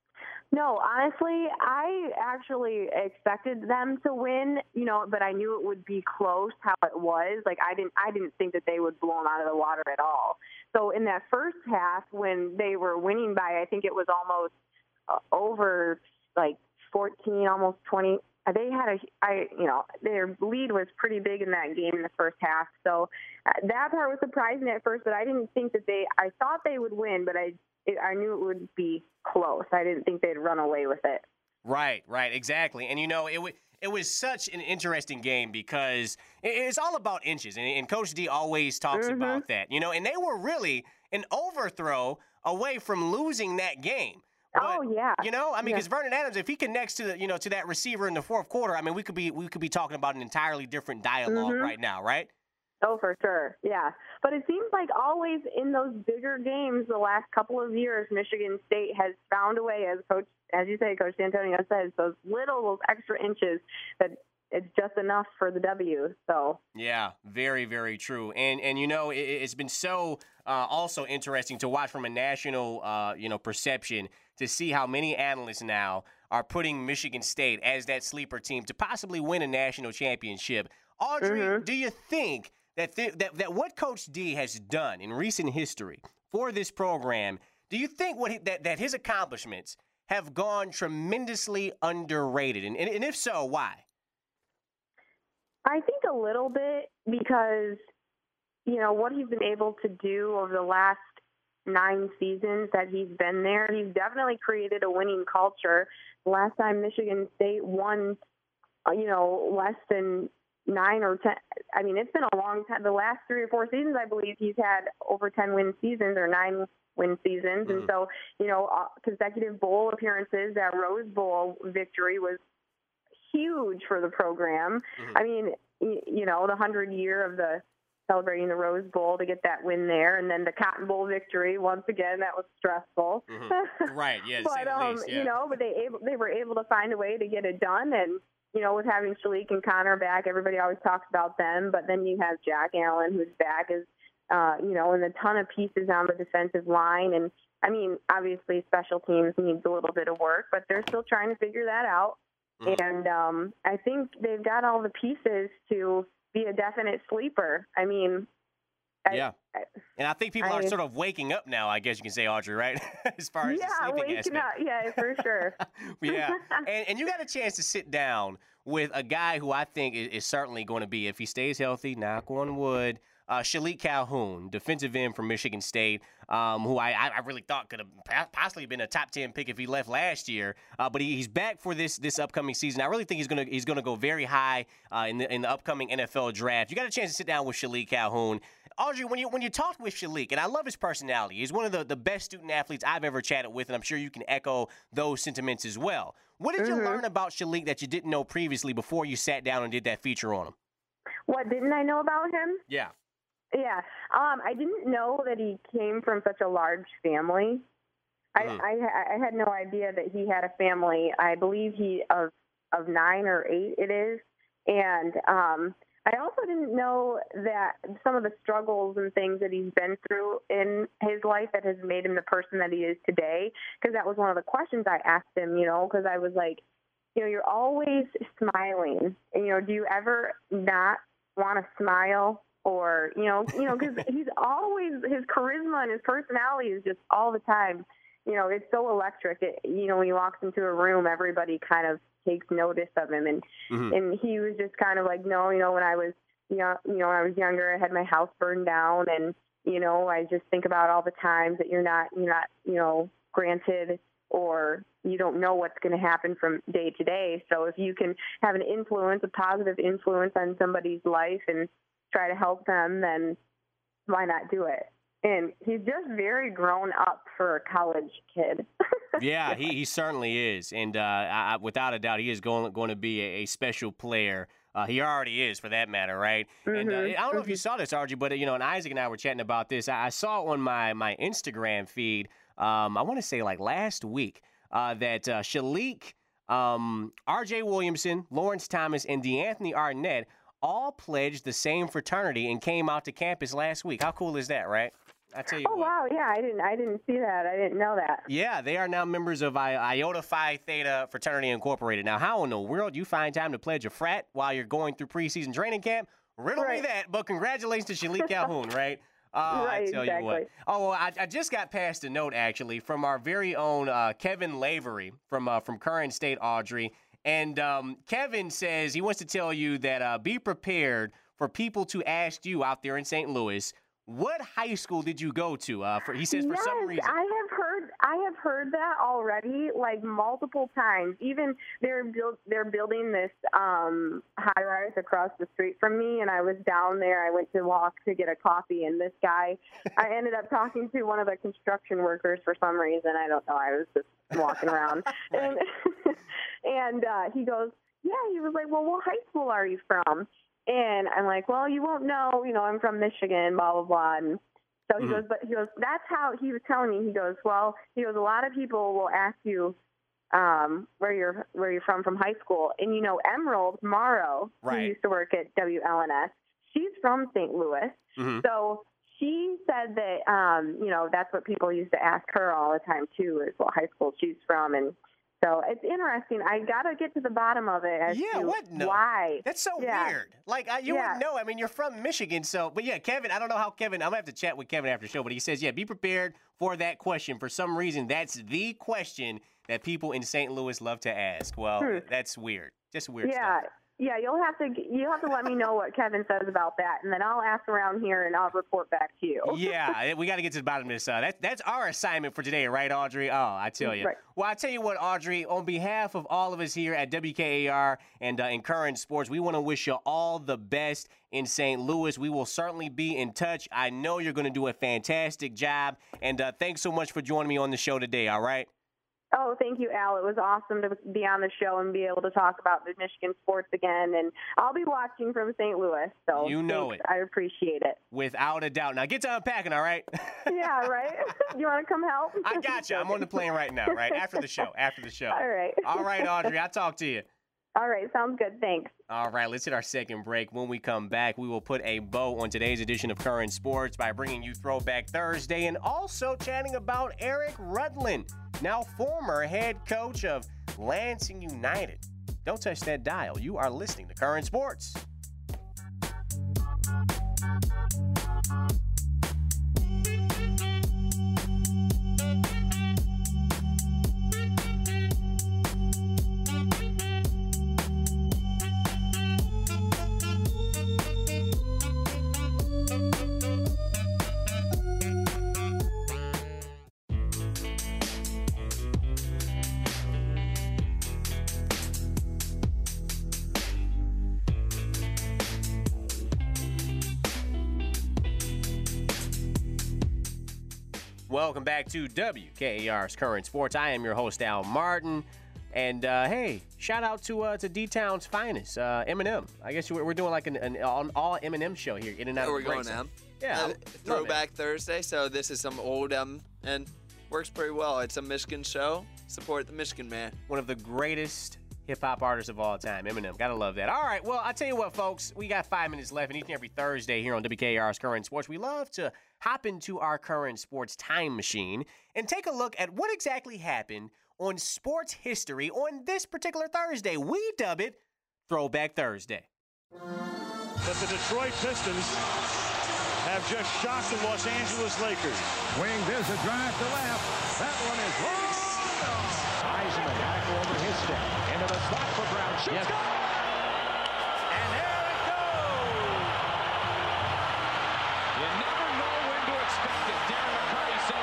No, honestly, I actually expected them to win, but I knew it would be close how it was. Like, I didn't think that they would blow them out of the water at all. So in that first half, when they were winning by, I think it was almost over like 14, almost 20. They had their lead was pretty big in that game in the first half. So that part was surprising at first, but I didn't think that I thought they would win, but I knew it would be close. I didn't think they'd run away with it. Right, exactly. And, it was such an interesting game because it's all about inches, and Coach D always talks about that. And they were really an overthrow away from losing that game. But, because Vernon Adams, if he connects to to that receiver in the fourth quarter, we could be talking about an entirely different dialogue right now, right? Oh, for sure, yeah. But it seems like always in those bigger games the last couple of years, Michigan State has found a way, as you say, Coach D'Antonio says, those extra inches that it's just enough for the W. So yeah, very, very true. And it's been so also interesting to watch from a national perception to see how many analysts now are putting Michigan State as that sleeper team to possibly win a national championship. Audrey, do you think that what Coach D has done in recent history for this program, do you think that his accomplishments have gone tremendously underrated? And if so, why? I think a little bit because, what he's been able to do over the last 9 seasons that he's been there, he's definitely created a winning culture. The last time Michigan State won, less than 9 or 10. It's been a long time. The last 3 or 4 seasons, I believe he's had over 10 win seasons or 9 win seasons. And so, consecutive bowl appearances, that Rose Bowl victory was huge for the program. The 100 year of the celebrating the Rose Bowl to get that win there, and then the Cotton Bowl victory once again, that was stressful. Right, yeah. But but they were able to find a way to get it done, and with having Shilique and Connor back, everybody always talks about them. But then you have Jack Allen, who's back as and a ton of pieces on the defensive line, and obviously special teams needs a little bit of work, but they're still trying to figure that out. And I think they've got all the pieces to be a definite sleeper. And I think people are sort of waking up now, I guess you can say, Audrey, right? As far as the sleeping aspect. Up. Yeah, for sure. Yeah. And you got a chance to sit down with a guy who I think is certainly going to be, if he stays healthy, knock on wood, Shilique Calhoun, defensive end from Michigan State, who I really thought could have possibly been a top 10 pick if he left last year. But he's back for this upcoming season. I really think he's gonna go very high in the upcoming NFL draft. You got a chance to sit down with Shilique Calhoun. Audrey, when you talk with Shilique, and I love his personality, he's one of the best student athletes I've ever chatted with, and I'm sure you can echo those sentiments as well. What did you learn about Shilique that you didn't know previously before you sat down and did that feature on him? What didn't I know about him? Yeah. Yeah, I didn't know that he came from such a large family. I had no idea that he had a family. I believe he of 9 or 8 it is, and I also didn't know that some of the struggles and things that he's been through in his life that has made him the person that he is today. Because that was one of the questions I asked him. Because I was like, you're always smiling, and do you ever not want to smile? Or, because he's always, his charisma and his personality is just all the time, it's so electric. When he walks into a room, everybody kind of takes notice of him. And and he was just kind of like, no, when I was, when I was younger, I had my house burned down. And, I just think about all the times that you're not, granted, or you don't know what's going to happen from day to day. So if you can have an influence, a positive influence on somebody's life and try to help them, then why not do it? And he's just very grown up for a college kid. Yeah, he certainly is. And without a doubt, he is going to be a special player. He already is, for that matter, right? And I don't know if you saw this, Archie, but, and Isaac and I were chatting about this. I saw on my Instagram feed, I want to say like last week, that Shalik, R.J. Williamson, Lawrence Thomas, and DeAnthony Arnett all pledged the same fraternity and came out to campus last week. How cool is that, right? I tell you what. Wow, yeah, I didn't see that. I didn't know that. Yeah, they are now members of Iota Phi Theta Fraternity Incorporated. Now, how in the world do you find time to pledge a frat while you're going through preseason training camp? Riddle me that, but congratulations to Shalik Calhoun, right? Right, I tell you what. Oh, well, I just got passed a note, actually, from our very own Kevin Lavery from Current State, Audrey. And Kevin says he wants to tell you that be prepared for people to ask you out there in St. Louis, what high school did you go to? He says for some reason. I have heard that already, like multiple times. Even they're building this high-rise across the street from me, and I was down there. I went to walk to get a coffee, and this guy, I ended up talking to one of the construction workers for some reason. I don't know. I was just walking around, and he goes, yeah. He was like, well, what high school are you from? And I'm like, well, you won't know, I'm from Michigan, blah, blah, blah. And so he goes, that's how he was telling me. He goes, a lot of people will ask you where you're from high school. And, Emerald Morrow, who used to work at WLNS, she's from St. Louis. Mm-hmm. So she said that, that's what people used to ask her all the time, too, is what high school she's from. And so it's interesting. I got to get to the bottom of it as to why. That's so weird. Like, you wouldn't know. I mean, you're from Michigan. So, but yeah, Kevin, I don't know how Kevin, I'm going to have to chat with Kevin after the show, but he says, be prepared for that question. For some reason, that's the question that people in St. Louis love to ask. Well, that's weird. Just weird stuff. Yeah, you'll have to let me know what Kevin says about that, and then I'll ask around here and I'll report back to you. Yeah, we got to get to the bottom of this. That's our assignment for today, right, Audrey? Oh, I tell you. Right. Well, I tell you what, Audrey, on behalf of all of us here at WKAR and in Current Sports, we want to wish you all the best in St. Louis. We will certainly be in touch. I know you're going to do a fantastic job, and thanks so much for joining me on the show today, all right? Oh, thank you, Al. It was awesome to be on the show and be able to talk about the Michigan sports again. And I'll be watching from St. Louis. So thanks. I appreciate it. Without a doubt. Now get to unpacking, all right? Yeah, right? You want to come help? I got you. I'm on the plane right now, right? After the show. All right. All right, Audrey. I'll talk to you. All right. Sounds good. Thanks. All right. Let's hit our second break. When we come back, we will put a bow on today's edition of Current Sports by bringing you Throwback Thursday and also chatting about Eric Rudlin, now former head coach of Lansing United. Don't touch that dial. You are listening to Current Sports. Welcome back to WKAR's Current Sports. I am your host, Al Martin. And, hey, shout out to D-Town's finest, Eminem. I guess we're doing like an all Eminem show here. In and out we're going M. Yeah. Throwback Thursday, so this is some old M, and works pretty well. It's a Michigan show. Support the Michigan man. One of the greatest hip-hop artists of all time, Eminem. Gotta love that. All right, well, I'll tell you what, folks. We got 5 minutes left, and each and every Thursday here on WKAR's Current Sports, we love to hop into our Current Sports time machine and take a look at what exactly happened on sports history on this particular Thursday. We dub it Throwback Thursday. But the Detroit Pistons have just shocked the Los Angeles Lakers. Wing, there's a drive to left. That one is wrong. Heisman back over his step. Into the spot for Brown. Shoots good. And there it goes. You never know when to expect it. Darren McCarty said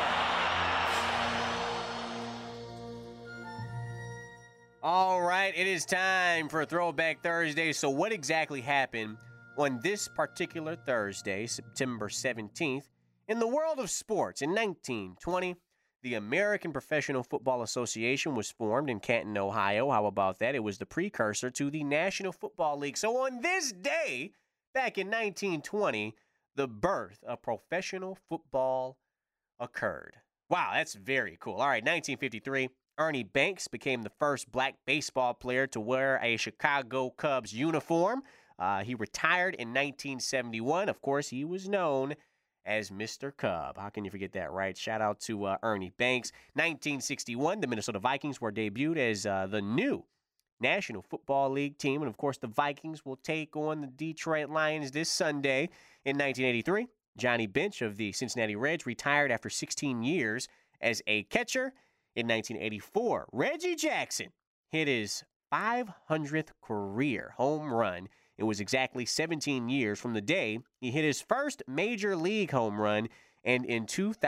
before. All right, it is time for Throwback Thursday. So what exactly happened on this particular Thursday, September 17th, in the world of sports in 1920? the American Professional Football Association was formed in Canton, Ohio. How about that? It was the precursor to the National Football League. So on this day, back in 1920, the birth of professional football occurred. Wow, that's very cool. All right, 1953, Ernie Banks became the first black baseball player to wear a Chicago Cubs uniform. He retired in 1971. Of course, he was known as Mr. Cub. How can you forget that, right? Shout out to Ernie Banks. 1961, the Minnesota Vikings were debuted as the new National Football League team. And, of course, the Vikings will take on the Detroit Lions this Sunday. In 1983, Johnny Bench of the Cincinnati Reds retired after 16 years as a catcher. In 1984, Reggie Jackson hit his 500th career home run. It was exactly 17 years from the day he hit his first major league home run. And in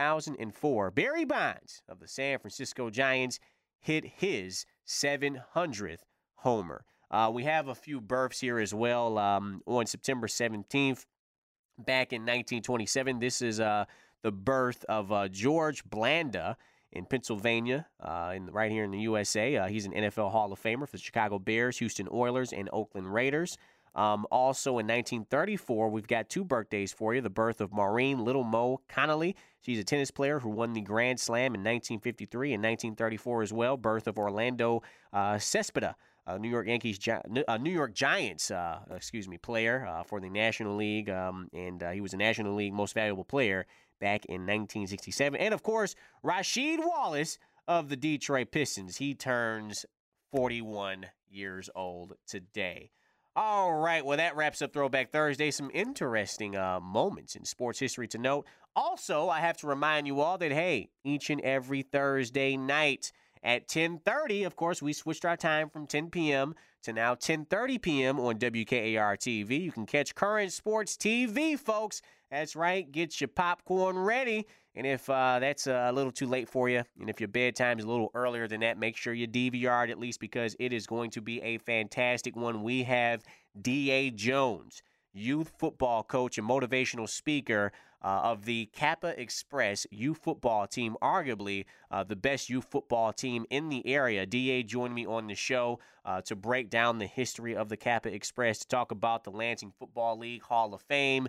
2004, Barry Bonds of the San Francisco Giants hit his 700th homer. We have a few births here as well. On September 17th, back in 1927, this is the birth of George Blanda in Pennsylvania, right here in the USA. He's an NFL Hall of Famer for the Chicago Bears, Houston Oilers, and Oakland Raiders. Also in 1934, we've got two birthdays for you. The birth of Maureen Little Mo Connolly. She's a tennis player who won the Grand Slam in 1953 and 1934 as well. Birth of Orlando Cespedes, New York Giants, player for the National League, and he was a National League Most Valuable Player back in 1967. And, of course, Rasheed Wallace of the Detroit Pistons. He turns 41 years old today. All right, well, that wraps up Throwback Thursday. Some interesting moments in sports history to note. Also, I have to remind you all that, hey, each and every Thursday night at 10:30, of course, we switched our time from 10 p.m. to now 10:30 p.m. on WKAR-TV. You can catch Current Sports TV, folks. That's right. Get your popcorn ready. And if that's a little too late for you, and if your bedtime is a little earlier than that, make sure you DVR it at least, because it is going to be a fantastic one. We have D.A. Jones, youth football coach and motivational speaker of the Kappa Express youth football team, arguably the best youth football team in the area. D.A. joined me on the show to break down the history of the Kappa Express, to talk about the Lansing Football League Hall of Fame.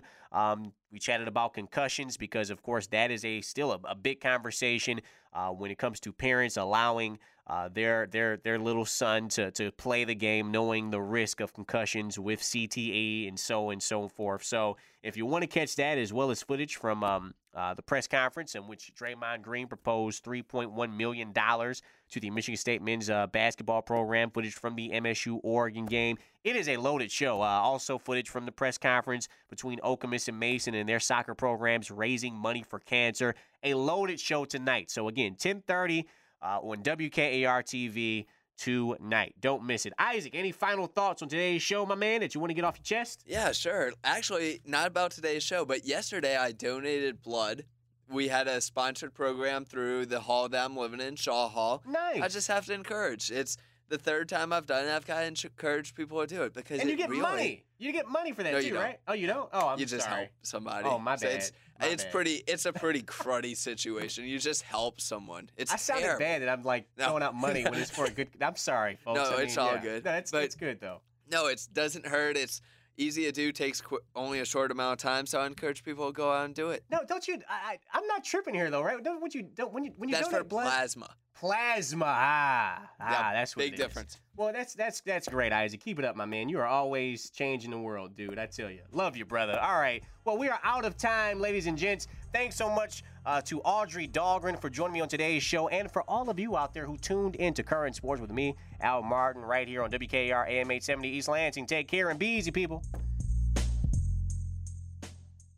We chatted about concussions because, of course, that is still a big conversation when it comes to parents allowing their little son to play the game, knowing the risk of concussions with CTE and so forth. So if you want to catch that, as well as footage from the press conference in which Draymond Green proposed $3.1 million to the Michigan State men's basketball program, footage from the MSU-Oregon game. It is a loaded show. Also footage from the press conference between Okemos and Mason and their soccer programs raising money for cancer. A loaded show tonight. So again, 10:30 on WKAR-TV tonight. Don't miss it. Isaac, any final thoughts on today's show, my man, that you want to get off your chest? Yeah, sure. Actually, not about today's show, but yesterday I donated blood. We had a sponsored program through the hall that I'm living in, Shaw Hall. Nice. I just have to encourage. It's the third time I've done it. I've got to encourage people to do it because and you get money. You get money for that too, right? Oh, you don't? Oh, I'm sorry. You just help somebody. Oh, my bad. It's a pretty cruddy situation. You just help someone. I sounded bad that I'm like throwing out money when it's for a good. I'm sorry, folks. No, it's all good. No, it's good though. No, it doesn't hurt. It's easy to do. Takes only a short amount of time. So I encourage people to go out and do it. No, don't you? I'm not tripping here though, right? When you that's donate for blood, plasma. Plasma. That's what big difference. Well, that's great, Isaac. Keep it up, my man. You are always changing the world, dude. I tell you. Love you, brother. All right. Well, we are out of time, ladies and gents. Thanks so much to Audrey Dahlgren for joining me on today's show, and for all of you out there who tuned into Current Sports with me, Al Martin, right here on WKAR AM 870 East Lansing. Take care and be easy, people.